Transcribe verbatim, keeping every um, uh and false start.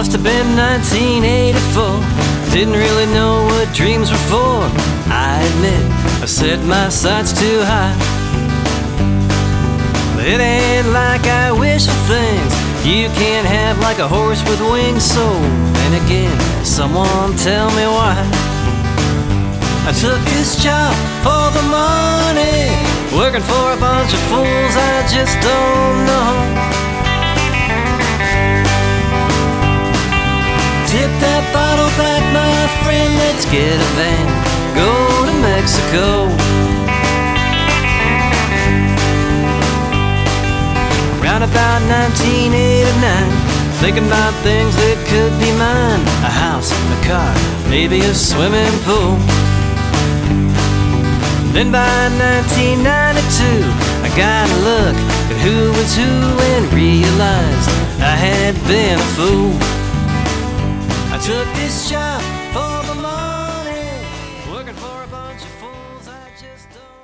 Must have been nineteen eighty-four. Didn't really know what dreams were for. I admit I set my sights too high. But it ain't like I wish for things you can't have, like a horse with wings. So then again, someone tell me why I took this job for the money, working for a bunch of fools I just don't know. Tip that bottle back, my friend, let's get a van, go to Mexico. Around about nineteen eighty-nine, thinking about things that could be mine. A house, a car, maybe a swimming pool. Then by nineteen ninety-two, I got a look at who was who and realized I had been a fool. I took this job for the money, working for a bunch of fools I just don't